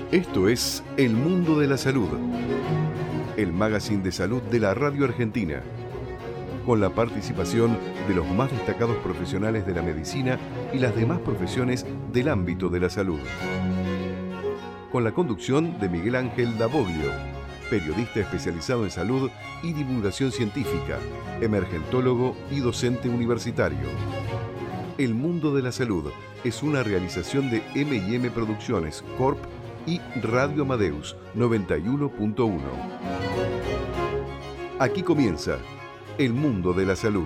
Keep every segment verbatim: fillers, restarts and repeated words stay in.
Esto es El Mundo de la Salud, el magazine de salud de la Radio Argentina, con la participación de los más destacados profesionales de la medicina y las demás profesiones del ámbito de la salud. Con la conducción de Miguel Ángel Davoglio, periodista especializado en salud y divulgación científica, emergentólogo y docente universitario. El Mundo de la Salud es una realización de eme y eme Producciones Corp y Radio Amadeus noventa y uno punto uno. Aquí comienza El Mundo de la Salud.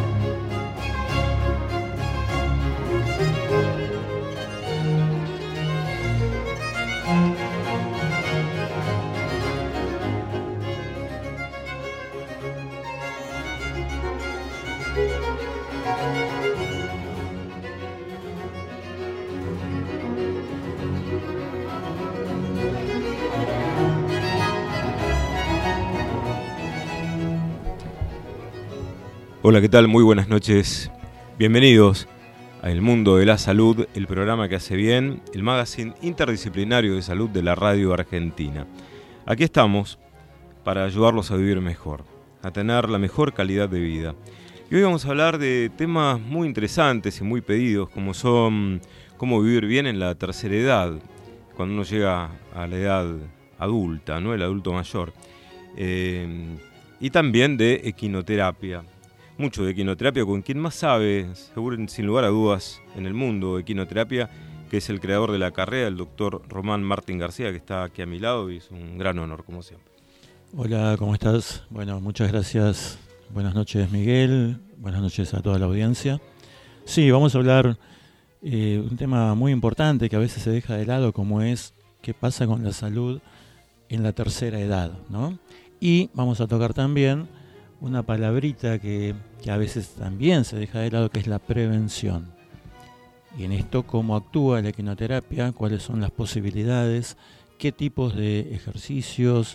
Hola, ¿qué tal? Muy buenas noches. Bienvenidos a El Mundo de la Salud, el programa que hace bien, el magazine interdisciplinario de salud de la Radio Argentina. Aquí estamos para ayudarlos a vivir mejor, a tener la mejor calidad de vida. Y hoy vamos a hablar de temas muy interesantes y muy pedidos, como son cómo vivir bien en la tercera edad, cuando uno llega a la edad adulta, ¿no? El adulto mayor. Eh, y también de equinoterapia. Mucho de equinoterapia con quien más sabe, seguro sin lugar a dudas, en el mundo de equinoterapia, que es el creador de la carrera, el doctor Román Martín García, que está aquí a mi lado y es un gran honor, como siempre. Hola, ¿cómo estás? Bueno, muchas gracias. Buenas noches, Miguel. Buenas noches a toda la audiencia. Sí, vamos a hablar de eh, un tema muy importante que a veces se deja de lado, como es qué pasa con la salud en la tercera edad, ¿no? Y vamos a tocar también una palabrita que, que a veces también se deja de lado, que es la prevención. Y en esto, cómo actúa la equinoterapia, cuáles son las posibilidades, qué tipos de ejercicios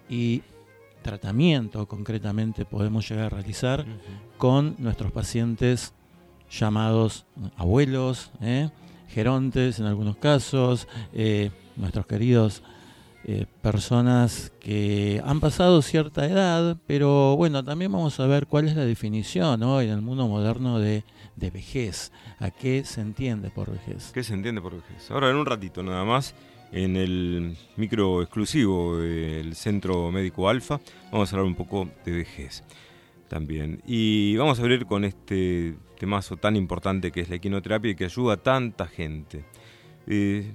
y tratamiento concretamente podemos llegar a realizar uh-huh. con nuestros pacientes llamados abuelos, ¿eh? gerontes en algunos casos, eh, nuestros queridos Eh, personas que han pasado cierta edad, pero bueno, también vamos a ver cuál es la definición, ¿no? en el mundo moderno de, de vejez. ¿A qué se entiende por vejez? ¿Qué se entiende por vejez? Ahora, en un ratito nada más, en el micro exclusivo del Centro Médico Alfa, vamos a hablar un poco de vejez también. Y vamos a abrir con este temazo tan importante que es la equinoterapia y que ayuda a tanta gente. Eh,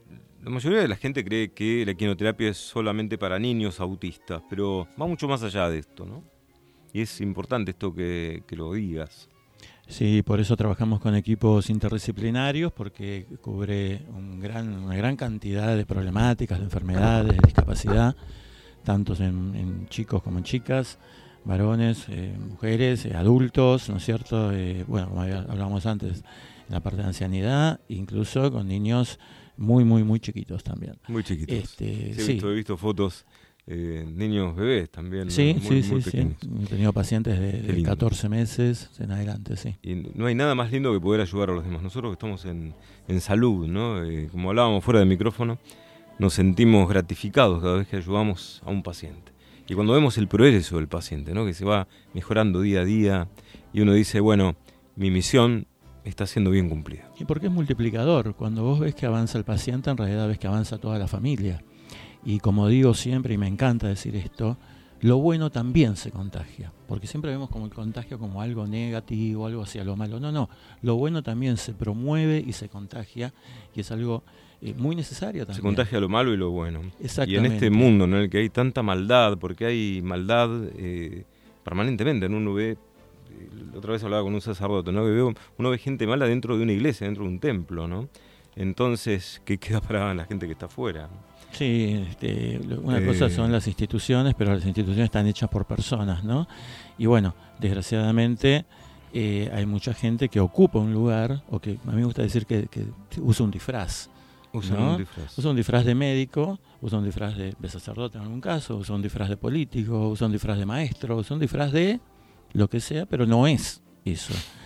La mayoría de la gente cree que la equinoterapia es solamente para niños autistas, pero va mucho más allá de esto, ¿no? Y es importante esto que, que lo digas. Sí, por eso trabajamos con equipos interdisciplinarios, porque cubre un gran, una gran cantidad de problemáticas, de enfermedades, de discapacidad, tanto en, en chicos como en chicas, varones, eh, mujeres, eh, adultos, ¿no es cierto? Eh, bueno, como hablábamos antes, en la parte de ancianidad, incluso con niños muy, muy, muy chiquitos también. Muy chiquitos. Este, sí, he, sí. visto, he visto fotos, eh, niños bebés también. Sí, ¿no? sí, muy, sí, muy sí. pequeños. He tenido pacientes de, de catorce meses en adelante, sí. Y no hay nada más lindo que poder ayudar a los demás. Nosotros que estamos en, en salud, ¿no? Eh, como hablábamos fuera del micrófono, nos sentimos gratificados cada vez que ayudamos a un paciente. Y cuando vemos el progreso del paciente, ¿no? Que se va mejorando día a día, y uno dice, bueno, mi misión está siendo bien cumplida. Y porque es multiplicador. Cuando vos ves que avanza el paciente, en realidad ves que avanza toda la familia. Y como digo siempre, y me encanta decir esto, lo bueno también se contagia. Porque siempre vemos como el contagio como algo negativo, algo hacia lo malo. No, no. Lo bueno también se promueve y se contagia. Y es algo eh, muy necesario también. Se contagia lo malo y lo bueno. Exactamente. Y en este mundo, ¿no? En el que hay tanta maldad, porque hay maldad eh, permanentemente, ¿no? Uno ve... Otra vez hablaba con un sacerdote, ¿no? Que veo, uno ve gente mala dentro de una iglesia, dentro de un templo, ¿no? Entonces, ¿qué queda para la gente que está afuera? Sí, este, una eh... cosa son las instituciones, pero las instituciones están hechas por personas, ¿no? Y bueno, desgraciadamente eh, hay mucha gente que ocupa un lugar, o que a mí me gusta decir que, que usa un disfraz. Usa ¿no? un disfraz. Usa un disfraz de médico, usa un disfraz de, de sacerdote en algún caso, usa un disfraz de político, usa un disfraz de maestro, usa un disfraz de lo que sea, pero no es eso.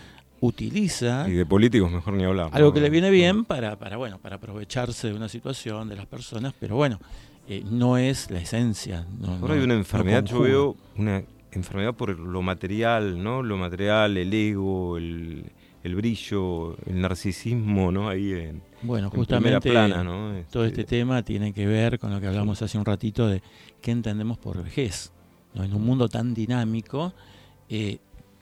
utiliza... Y de políticos mejor ni hablar. Algo ¿no? que le viene bien para, para, bueno, para aprovecharse de una situación, de las personas, pero bueno, eh, no es la esencia. No, Ahora no, hay una enfermedad, no yo veo una enfermedad por lo material, ¿no? Lo material, el ego, el, el brillo, el narcisismo, ¿no? Ahí en, bueno, en justamente primera plana, ¿no? Este, todo este tema tiene que ver con lo que hablamos hace un ratito de qué entendemos por vejez, ¿no? En un mundo tan dinámico, eh,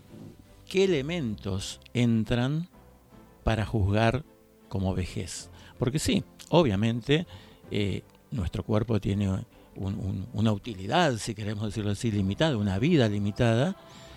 ¿qué elementos entran para juzgar como vejez? Porque sí, obviamente eh, nuestro cuerpo tiene un, un, una utilidad, si queremos decirlo así, limitada, una vida limitada,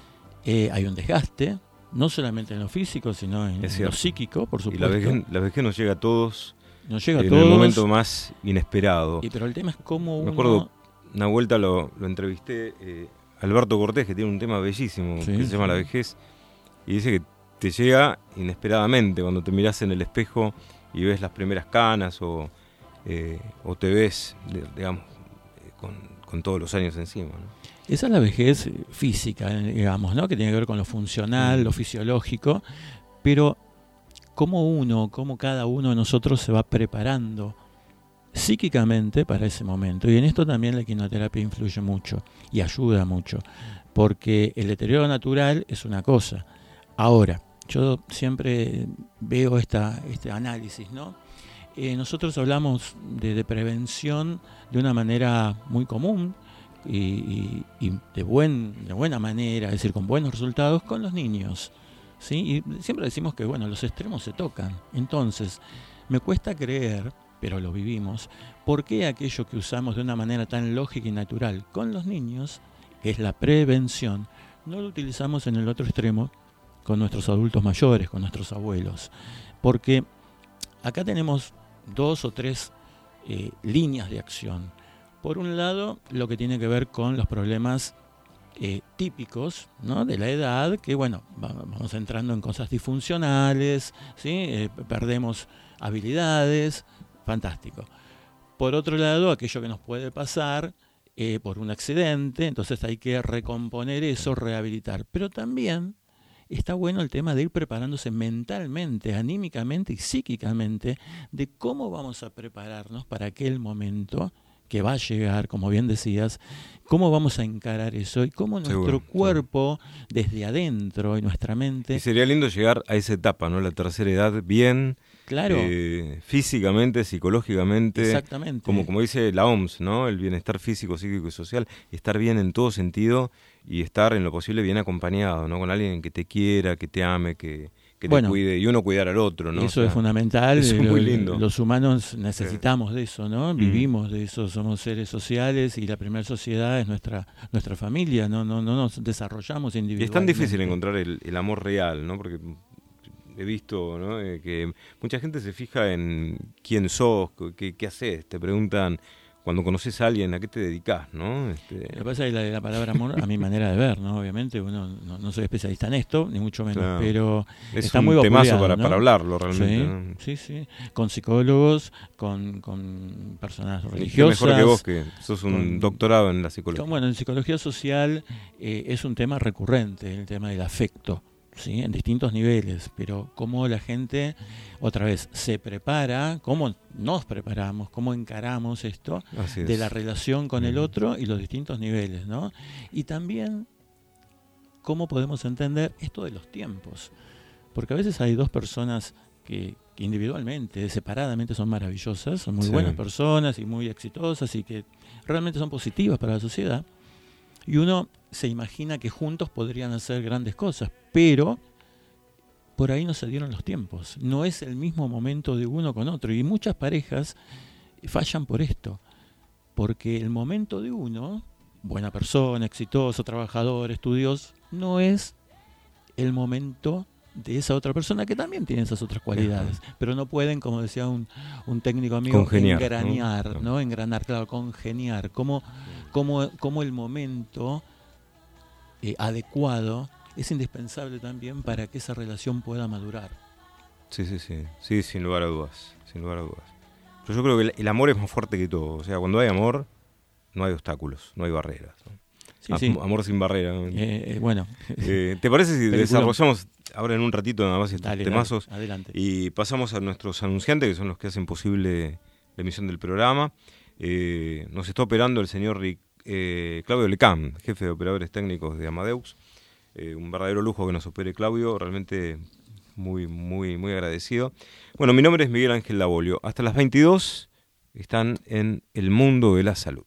eh, hay un desgaste, no solamente en lo físico, sino en, en lo psíquico, por supuesto. Y la vejez, la vejez nos llega a todos, nos llega a en todos, el momento más inesperado. Y, pero el tema es cómo uno... Me acuerdo, una vuelta lo, lo entrevisté, eh, Alberto Cortés, que tiene un tema bellísimo, sí, que se sí. llama La vejez, y dice que te llega inesperadamente cuando te mirás en el espejo y ves las primeras canas o, eh, o te ves, digamos, con, con todos los años encima, ¿no? Esa es la vejez física, digamos, ¿no? Que tiene que ver con lo funcional, mm. lo fisiológico, pero cómo uno, cómo cada uno de nosotros se va preparando psíquicamente para ese momento. Y en esto también la quimioterapia influye mucho y ayuda mucho, porque el deterioro natural es una cosa. Ahora, yo siempre veo esta, este análisis, ¿no? Eh, nosotros hablamos de, de prevención de una manera muy común y, y, y de, buen, de buena manera, es decir, con buenos resultados con los niños, ¿sí? Y siempre decimos que, bueno, los extremos se tocan. Entonces, me cuesta creer, pero lo vivimos, ¿por qué aquello que usamos de una manera tan lógica y natural con los niños, que es la prevención, no lo utilizamos en el otro extremo con nuestros adultos mayores, con nuestros abuelos? Porque acá tenemos dos o tres eh, líneas de acción. Por un lado, lo que tiene que ver con los problemas eh, típicos, ¿no?, de la edad, que bueno, vamos entrando en cosas disfuncionales, ¿sí? Eh, perdemos habilidades, fantástico. Por otro lado, aquello que nos puede pasar eh, por un accidente, entonces hay que recomponer eso, rehabilitar. Pero también está bueno el tema de ir preparándose mentalmente, anímicamente y psíquicamente de cómo vamos a prepararnos para aquel momento que va a llegar, como bien decías, cómo vamos a encarar eso y cómo nuestro seguro, cuerpo, seguro. desde adentro y nuestra mente... Y sería lindo llegar a esa etapa, ¿no? La tercera edad, bien, claro, eh, físicamente, psicológicamente, exactamente, como, como dice la O M S, ¿no? El bienestar físico, psíquico y social, estar bien en todo sentido y estar en lo posible bien acompañado, ¿no? Con alguien que te quiera, que te ame, que... que bueno, te cuide, y uno cuidar al otro, ¿no? Eso o sea, es fundamental. Eso es muy lindo. Los humanos necesitamos sí. de eso, ¿no? Mm. Vivimos de eso, somos seres sociales y la primera sociedad es nuestra nuestra familia, no no no nos desarrollamos individualmente. Y es tan difícil encontrar el, el amor real, ¿no? Porque he visto, ¿no?, eh, que mucha gente se fija en quién sos, qué, qué haces, te preguntan cuando conoces a alguien, ¿a qué te dedicás, no? Este... Lo que pasa es que la, la palabra amor, a mi manera de ver, ¿no? Obviamente, uno no, no soy especialista en esto, ni mucho menos, claro. pero es está un muy temazo para, ¿no? para hablarlo realmente. Sí, ¿no? sí, sí. Con psicólogos, con, con personas religiosas. Mejor que vos, que sos un con, doctorado en la psicología. Con, bueno, en psicología social eh, es un tema recurrente, el tema del afecto. ¿Sí? En distintos niveles, pero cómo la gente, otra vez, se prepara, cómo nos preparamos, cómo encaramos esto de la relación con el otro y los distintos niveles, ¿no? Y también cómo podemos entender esto de los tiempos, porque a veces hay dos personas que, que individualmente, separadamente son maravillosas, son muy sí. buenas personas y muy exitosas y que realmente son positivas para la sociedad, y uno se imagina que juntos podrían hacer grandes cosas, pero por ahí no se dieron los tiempos. No es el mismo momento de uno con otro. Y muchas parejas fallan por esto. Porque el momento de uno, buena persona, exitoso, trabajador, estudioso, no es el momento de esa otra persona que también tiene esas otras cualidades. Uh-huh. Pero no pueden, como decía un, un técnico amigo, congeniar, engranear, ¿no? ¿no? Engranar, claro, congeniar. Cómo, cómo, cómo el momento eh, adecuado es indispensable también para que esa relación pueda madurar. Sí, sí, sí, sí, sin lugar a dudas, sin lugar a dudas. Pero yo creo que el, el amor es más fuerte que todo. O sea, cuando hay amor, no hay obstáculos, no hay barreras, ¿no? Sí, sí. Amor sin barrera. Eh, eh, bueno. Eh, ¿Te parece si Película. desarrollamos ahora en un ratito nada más estos Dale, temazos? dale, adelante. Y pasamos a nuestros anunciantes, que son los que hacen posible la emisión del programa. Eh, nos está operando el señor Ric, eh, Claudio Lecam, jefe de operadores técnicos de Amadeus. Eh, un verdadero lujo que nos opere Claudio, realmente muy, muy, muy agradecido. Bueno, mi nombre es Miguel Ángel Labolio. Hasta las veintidós están en El Mundo de la Salud.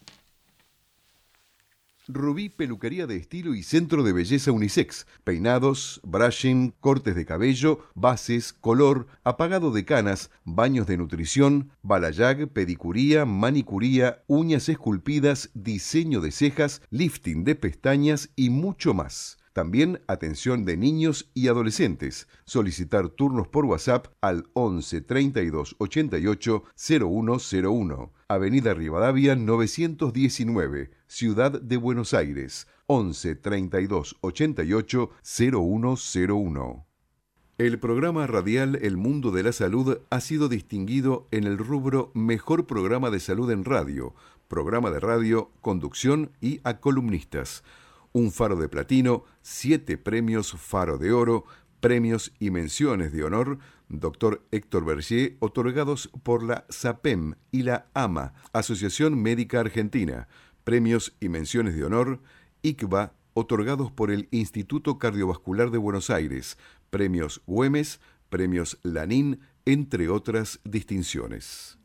Rubí Peluquería de Estilo y Centro de Belleza Unisex. Peinados, brushing, cortes de cabello, bases, color, apagado de canas, baños de nutrición, balayage, pedicuría, manicuría, uñas esculpidas, diseño de cejas, lifting de pestañas y mucho más. También atención de niños y adolescentes. Solicitar turnos por WhatsApp al once treinta y dos ochenta y ocho cero uno cero uno. Avenida Rivadavia novecientos diecinueve, Ciudad de Buenos Aires, once treinta y dos ochenta y ocho cero uno cero uno. El programa radial El Mundo de la Salud ha sido distinguido en el rubro Mejor Programa de Salud en Radio, Programa de Radio, Conducción y a columnistas. Un Faro de Platino, siete premios Faro de Oro, premios y menciones de honor, doctor Héctor Bergier, otorgados por la SAPEM y la AMA, Asociación Médica Argentina, premios y menciones de honor, I C V A, otorgados por el Instituto Cardiovascular de Buenos Aires, premios Güemes, premios Lanín, entre otras distinciones.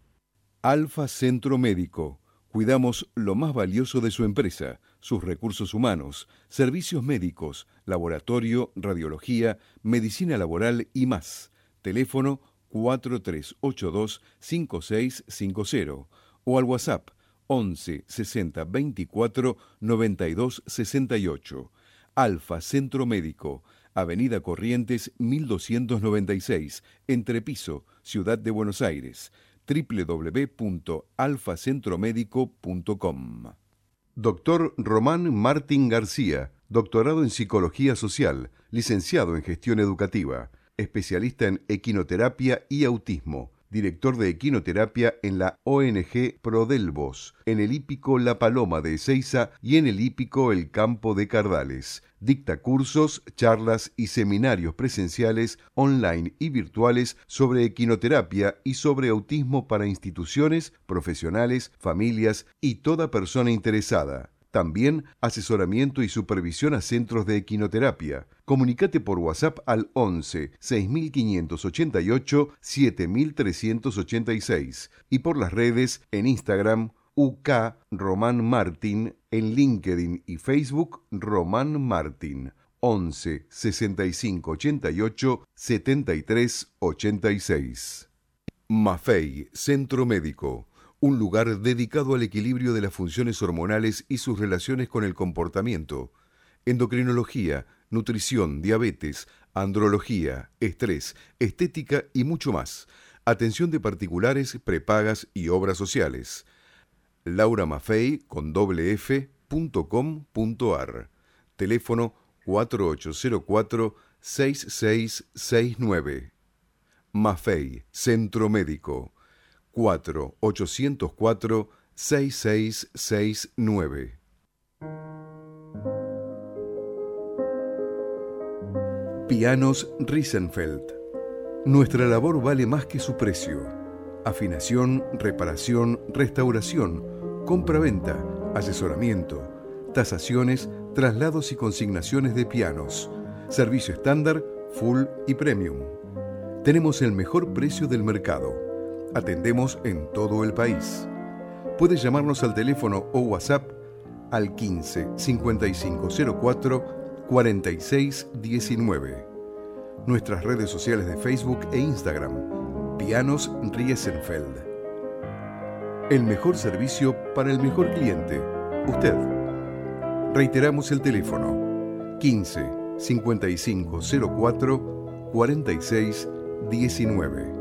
Alfa Centro Médico. Cuidamos lo más valioso de su empresa, sus recursos humanos, servicios médicos, laboratorio, radiología, medicina laboral y más. Teléfono cuatro tres ocho dos cinco seis cinco cero o al WhatsApp once sesenta veinticuatro noventa y dos sesenta y ocho. Alfa Centro Médico, Avenida Corrientes mil doscientos noventa y seis, Entrepiso, Ciudad de Buenos Aires. doble u doble u doble u punto alfa centro médico punto com. Doctor Román Martín García, doctorado en Psicología Social, licenciado en Gestión Educativa, especialista en equinoterapia y autismo, director de equinoterapia en la O N G Prodelvos, en el hípico La Paloma de Ezeiza y en el hípico El Campo de Cardales. Dicta cursos, charlas y seminarios presenciales, online y virtuales sobre equinoterapia y sobre autismo para instituciones, profesionales, familias y toda persona interesada. También asesoramiento y supervisión a centros de equinoterapia. Comunicate por WhatsApp al once seis mil quinientos ochenta y ocho siete mil trescientos ochenta y seis y por las redes en Instagram U K Román Martín, en LinkedIn y Facebook Román Martín, once sesenta y cinco ochenta y ocho setenta y tres ochenta y seis. Maffei Centro Médico. Un lugar dedicado al equilibrio de las funciones hormonales y sus relaciones con el comportamiento. Endocrinología, nutrición, diabetes, andrología, estrés, estética y mucho más. Atención de particulares, prepagas y obras sociales. Laura Maffei con doble f punto com punto ar. Teléfono cuatro ocho cero cuatro seis seis seis nueve. Maffei Centro Médico. cuatro ocho cero cuatro seis seis seis nueve. Pianos Riesenfeld. Nuestra labor vale más que su precio. Afinación, reparación, restauración, compra-venta, asesoramiento, tasaciones, traslados y consignaciones de pianos. Servicio estándar, full y premium. Tenemos el mejor precio del mercado. Atendemos en todo el país. Puedes llamarnos al teléfono o WhatsApp al quince cincuenta y cinco cero cuatro cuarenta y seis diecinueve. Nuestras redes sociales de Facebook e Instagram, Pianos Riesenfeld. El mejor servicio para el mejor cliente, usted. Reiteramos el teléfono quince cincuenta y cinco cero cuatro cuarenta y seis diecinueve.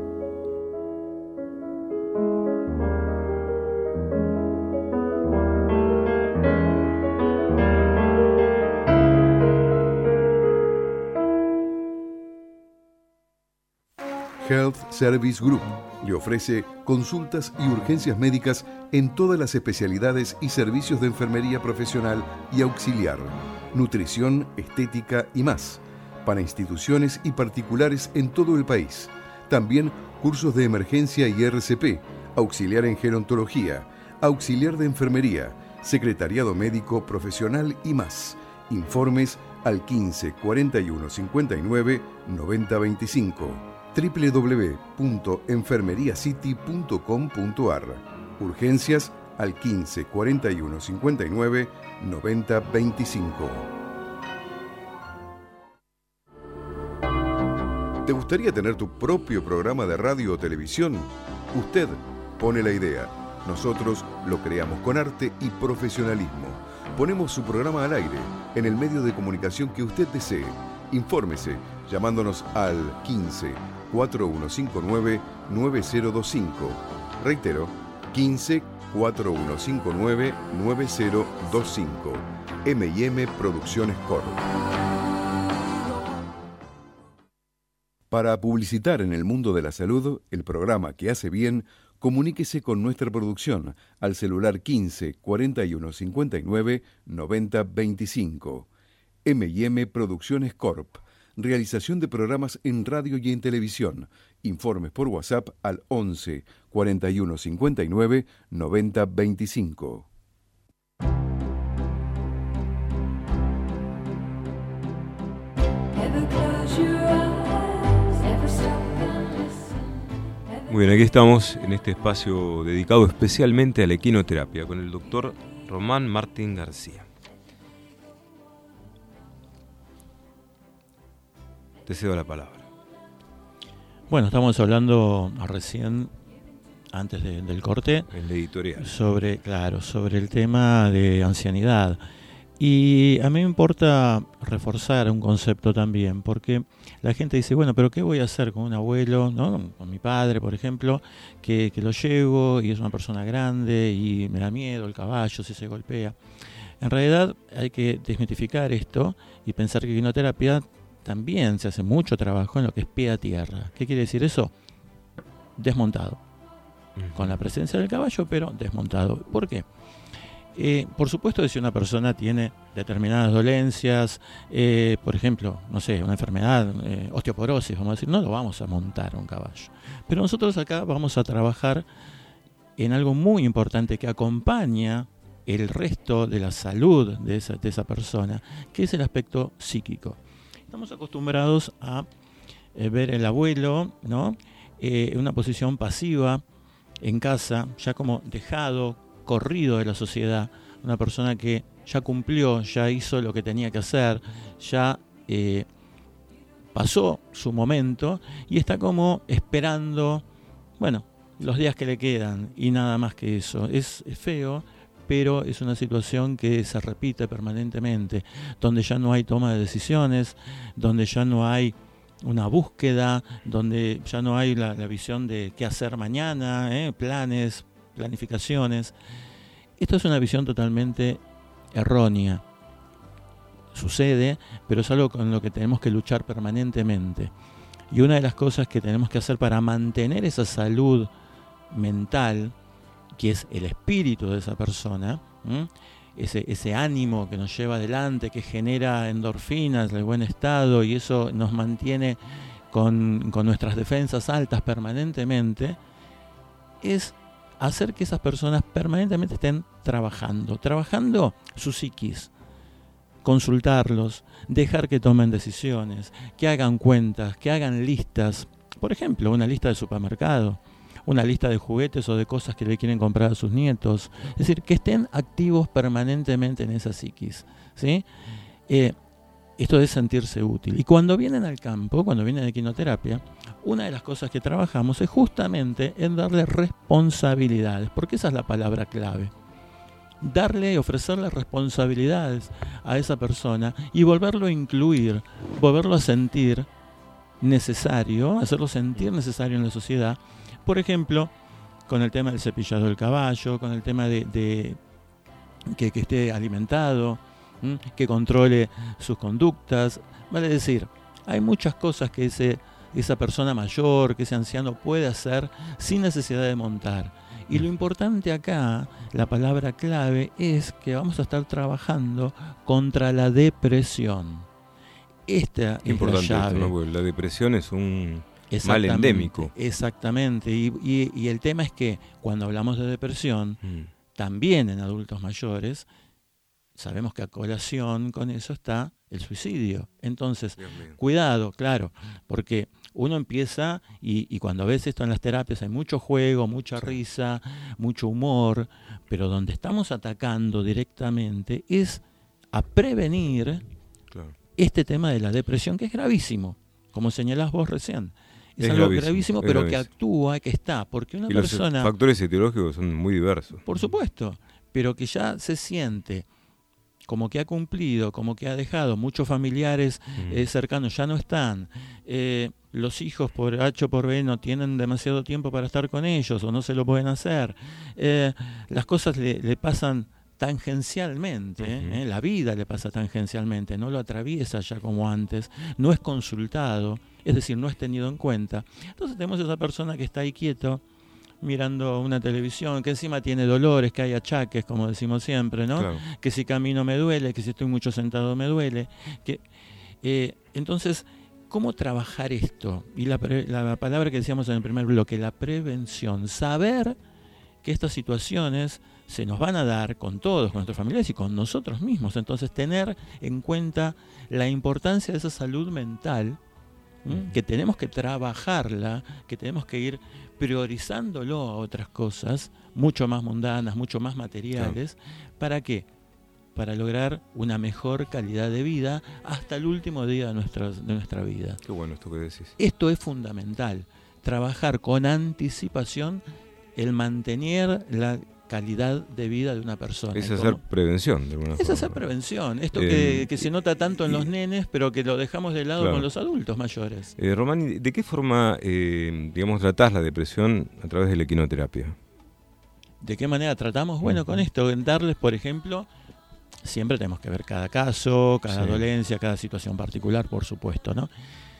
Health Service Group le ofrece consultas y urgencias médicas en todas las especialidades y servicios de enfermería profesional y auxiliar, nutrición, estética y más, para instituciones y particulares en todo el país. También cursos de emergencia y R C P, auxiliar en gerontología, auxiliar de enfermería, secretariado médico profesional y más. Informes al quince cuarenta y uno cincuenta y nueve noventa veinticinco, doble u doble u doble u punto enfermeriacity punto com punto a r. Urgencias al quince cuarenta y uno cincuenta y nueve noventa veinticinco. ¿Te gustaría tener tu propio programa de radio o televisión? Usted pone la idea. Nosotros lo creamos con arte y profesionalismo. Ponemos su programa al aire en el medio de comunicación que usted desee. Infórmese llamándonos al quince cuarenta y uno cincuenta y nueve nueve cero veinticinco. Reitero, quince cuarenta y uno cincuenta y nueve nueve cero veinticinco. eme y eme Producciones Corp. Para publicitar en el mundo de la salud, el programa que hace bien, comuníquese con nuestra producción al celular quince cuarenta y uno cincuenta y nueve noventa veinticinco. eme y eme Producciones Corp. Realización de programas en radio y en televisión. Informes por WhatsApp al once cuarenta y uno cincuenta y nueve noventa veinticinco. Muy bien, aquí estamos en este espacio dedicado especialmente a la equinoterapia con el doctor Román Martín García. Te cedo la palabra. Bueno, estamos hablando recién, antes de, del corte, en la editorial, sobre, claro, sobre el tema de ancianidad. Y a mí me importa reforzar un concepto también, porque la gente dice, bueno, pero ¿qué voy a hacer con un abuelo, ¿no? Con mi padre, por ejemplo, que, que lo llevo y es una persona grande y me da miedo el caballo si se golpea? En realidad hay que desmitificar esto y pensar que equinoterapia también se hace mucho trabajo en lo que es pie a tierra. ¿Qué quiere decir eso? Desmontado. Con la presencia del caballo, pero desmontado. ¿Por qué? Eh, por supuesto que si una persona tiene determinadas dolencias, eh, por ejemplo, no sé, una enfermedad, eh, osteoporosis, vamos a decir, no lo vamos a montar a un caballo. Pero nosotros acá vamos a trabajar en algo muy importante que acompaña el resto de la salud de esa, de esa persona, que es el aspecto psíquico. Estamos acostumbrados a eh, ver el abuelo, ¿no? Eh, en una posición pasiva en casa, ya como dejado, corrido de la sociedad, una persona que ya cumplió, ya hizo lo que tenía que hacer, ya eh, pasó su momento y está como esperando, bueno, los días que le quedan y nada más que eso. Es, es feo, pero es una situación que se repite permanentemente, donde ya no hay toma de decisiones, donde ya no hay una búsqueda, donde ya no hay la, la visión de qué hacer mañana, ¿eh? planes, planificaciones. Esto es una visión totalmente errónea. Sucede, pero es algo con lo que tenemos que luchar permanentemente. Y una de las cosas que tenemos que hacer para mantener esa salud mental, que es el espíritu de esa persona, ¿m? Ese, ese ánimo que nos lleva adelante, que genera endorfinas, el buen estado, y eso nos mantiene con, con nuestras defensas altas permanentemente, es hacer que esas personas permanentemente estén trabajando, trabajando su psiquis, consultarlos, dejar que tomen decisiones, que hagan cuentas, que hagan listas, por ejemplo, una lista de supermercado, una lista de juguetes o de cosas que le quieren comprar a sus nietos. Es decir, que estén activos permanentemente en esa psiquis, ¿sí? Eh, esto es sentirse útil. Y cuando vienen al campo, cuando vienen a equinoterapia, una de las cosas que trabajamos es justamente en darle responsabilidades, porque esa es la palabra clave. Darle y ofrecerle responsabilidades a esa persona y volverlo a incluir, volverlo a sentir necesario, hacerlo sentir necesario en la sociedad. Por ejemplo, con el tema del cepillado del caballo, con el tema de, de que, que esté alimentado, ¿m? que controle sus conductas. Vale decir, hay muchas cosas que se esa persona mayor, que ese anciano puede hacer sin necesidad de montar. Y lo importante acá, la palabra clave, es que vamos a estar trabajando contra la depresión. Esta es importante la llave. Esto, ¿no? Porque la depresión es un mal endémico. Exactamente. Y, y, y el tema es que cuando hablamos de depresión, mm. también en adultos mayores, sabemos que a colación con eso está el suicidio. Entonces, cuidado, claro, porque uno empieza, y, y cuando ves esto en las terapias hay mucho juego, mucha sí. risa, mucho humor, pero donde estamos atacando directamente es a prevenir claro. este tema de la depresión, que es gravísimo, como señalás vos recién. Es, es algo gravísimo, gravísimo pero gravísimo. que actúa, que está, porque una y persona... Los factores etiológicos son muy diversos. Por supuesto, pero que ya se siente como que ha cumplido, como que ha dejado, muchos familiares mm. eh, cercanos ya no están, eh, los hijos por H o por B no tienen demasiado tiempo para estar con ellos o no se lo pueden hacer, eh, las cosas le, le pasan tangencialmente, uh-huh. eh, la vida le pasa tangencialmente, no lo atraviesa ya como antes, no es consultado, es decir, no es tenido en cuenta. Entonces tenemos esa persona que está ahí quieto, mirando una televisión, que encima tiene dolores, que hay achaques, como decimos siempre, ¿no? Claro. Que si camino me duele, que si estoy mucho sentado me duele. Que, eh, entonces, ¿cómo trabajar esto? Y la, pre, la palabra que decíamos en el primer bloque, la prevención. Saber que estas situaciones se nos van a dar con todos, con nuestros familiares y con nosotros mismos. Entonces, tener en cuenta la importancia de esa salud mental, ¿m? que tenemos que trabajarla, que tenemos que ir priorizándolo a otras cosas, mucho más mundanas, mucho más materiales. Claro. ¿Para qué? Para lograr una mejor calidad de vida hasta el último día de nuestra, de nuestra vida. Qué bueno esto que decís. Esto es fundamental, trabajar con anticipación el mantener la calidad de vida de una persona. Es hacer prevención, de alguna es forma. Es hacer prevención. Esto eh, que, que se nota tanto en los nenes, pero que lo dejamos de lado claro. con los adultos mayores. Eh, Romani, ¿de qué forma, eh, digamos, tratás la depresión a través de la equinoterapia? ¿De qué manera tratamos? Bueno, uh-huh. con esto, en darles, por ejemplo, siempre tenemos que ver cada caso, cada sí. dolencia, cada situación particular, por supuesto, ¿no?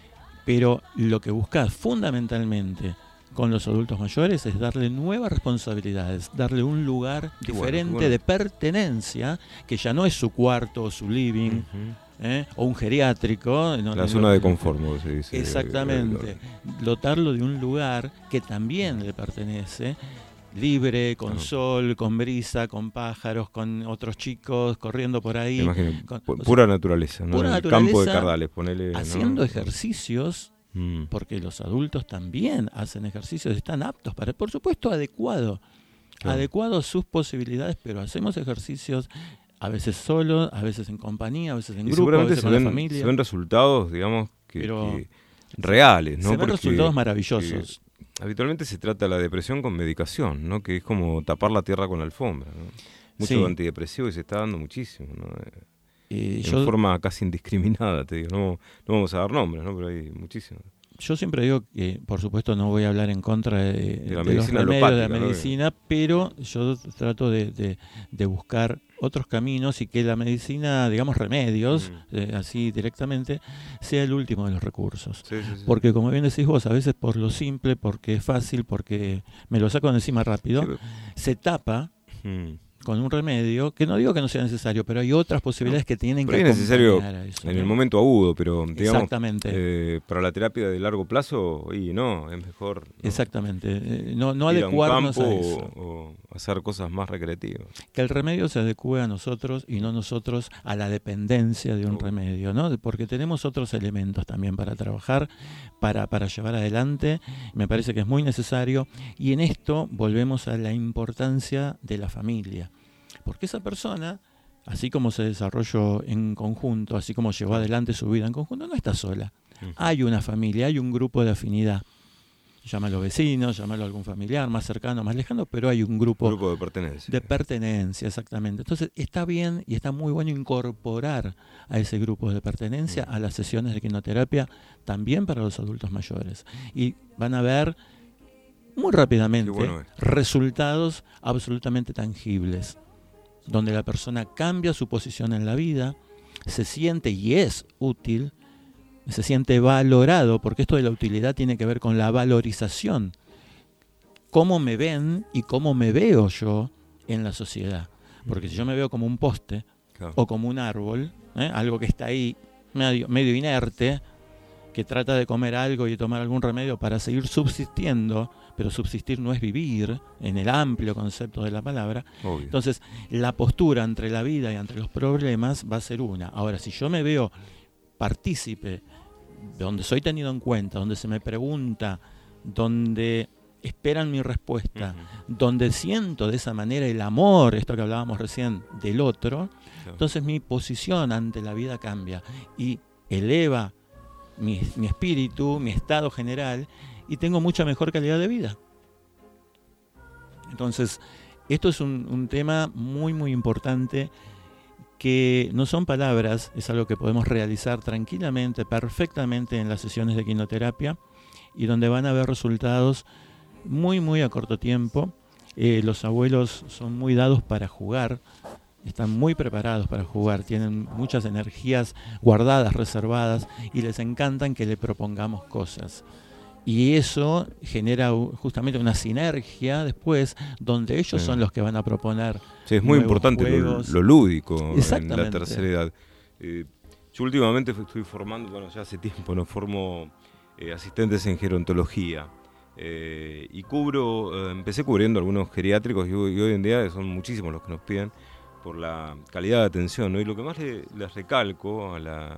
Pero lo que buscas fundamentalmente con los adultos mayores es darle nuevas responsabilidades, darle un lugar qué diferente bueno, bueno. de pertenencia, que ya no es su cuarto o su living, uh-huh. ¿eh? o un geriátrico. No, la no, zona no, de confort, como se dice. Exactamente. Dotarlo de un lugar que también le pertenece, libre, con claro. sol, con brisa, con pájaros, con otros chicos corriendo por ahí. Imagino, con, pura o sea, naturaleza, ¿no? Pura en naturaleza, el campo de Cardales, ponele, haciendo ¿no? ejercicios. Mm. Porque los adultos también hacen ejercicios, están aptos para, por supuesto, adecuado, claro. adecuado a sus posibilidades, pero hacemos ejercicios a veces solos, a veces en compañía, a veces en y grupo, a veces se con ven, la familia. Se ven resultados, digamos, que, que reales, ¿no? Se ven Porque, resultados maravillosos. Habitualmente se trata la depresión con medicación, ¿no? Que es como tapar la tierra con la alfombra, ¿no? Mucho sí. antidepresivo y se está dando muchísimo, ¿no? Eh, en yo, forma casi indiscriminada, te digo, no, no vamos a dar nombres, ¿no? Pero hay muchísimos. Yo siempre digo que, por supuesto, no voy a hablar en contra de, de, la de los remedios de la medicina, ¿no? Pero yo trato de, de, de buscar otros caminos y que la medicina, digamos remedios, mm. eh, así directamente, sea el último de los recursos. Sí, sí, sí. Porque como bien decís vos, a veces por lo simple, porque es fácil, porque me lo saco de encima rápido, sí, pero... se tapa... Mm. con un remedio, que no digo que no sea necesario, pero hay otras posibilidades no, que tienen que acompañar es necesario a eso, en ¿no? el momento agudo, pero digamos, exactamente. Eh, para la terapia de largo plazo, y no, es mejor ¿no? exactamente, eh, no, no ir adecuarnos a, un campo a eso. O, o hacer cosas más recreativas. Que el remedio se adecue a nosotros y no nosotros a la dependencia de un oh. remedio, ¿no? Porque tenemos otros elementos también para trabajar, para, para llevar adelante, me parece que es muy necesario, y en esto volvemos a la importancia de la familia. Porque esa persona, así como se desarrolló en conjunto, así como llevó adelante su vida en conjunto, no está sola. Uh-huh. Hay una familia, hay un grupo de afinidad. Llámalo vecinos, llámalo algún familiar más cercano, más lejano, pero hay un grupo, grupo de pertenencia. De pertenencia, exactamente. Entonces está bien y está muy bueno incorporar a ese grupo de pertenencia uh-huh. a las sesiones de quimioterapia, también para los adultos mayores. Y van a ver muy rápidamente bueno resultados absolutamente tangibles, donde la persona cambia su posición en la vida, se siente y es útil, se siente valorado, porque esto de la utilidad tiene que ver con la valorización. Cómo me ven y cómo me veo yo en la sociedad. Porque si yo me veo como un poste, claro, o como un árbol, ¿eh? algo que está ahí medio, medio inerte, que trata de comer algo y de tomar algún remedio para seguir subsistiendo, pero subsistir no es vivir, en el amplio concepto de la palabra. Obvio. Entonces, la postura entre la vida y entre los problemas va a ser una. Ahora, si yo me veo partícipe, donde soy tenido en cuenta, donde se me pregunta, donde esperan mi respuesta, uh-huh, donde siento de esa manera el amor, esto que hablábamos recién, del otro, claro, entonces mi posición ante la vida cambia y eleva mi, mi espíritu, mi estado general, y tengo mucha mejor calidad de vida. Entonces, esto es un, un tema muy, muy importante, que no son palabras, es algo que podemos realizar tranquilamente, perfectamente en las sesiones de quinoterapia, y donde van a haber resultados muy, muy a corto tiempo. Eh, los abuelos son muy dados para jugar, están muy preparados para jugar, tienen muchas energías guardadas, reservadas, y les encantan que le propongamos cosas. Y eso genera justamente una sinergia después, donde ellos sí. son los que van a proponer. Sí, es muy importante lo, lo lúdico en la tercera edad. Eh, yo últimamente estoy formando, bueno, ya hace tiempo no formo eh, asistentes en gerontología. Eh, y cubro, eh, empecé cubriendo algunos geriátricos y, y hoy en día son muchísimos los que nos piden por la calidad de atención, ¿no? Y lo que más le, les recalco a, la,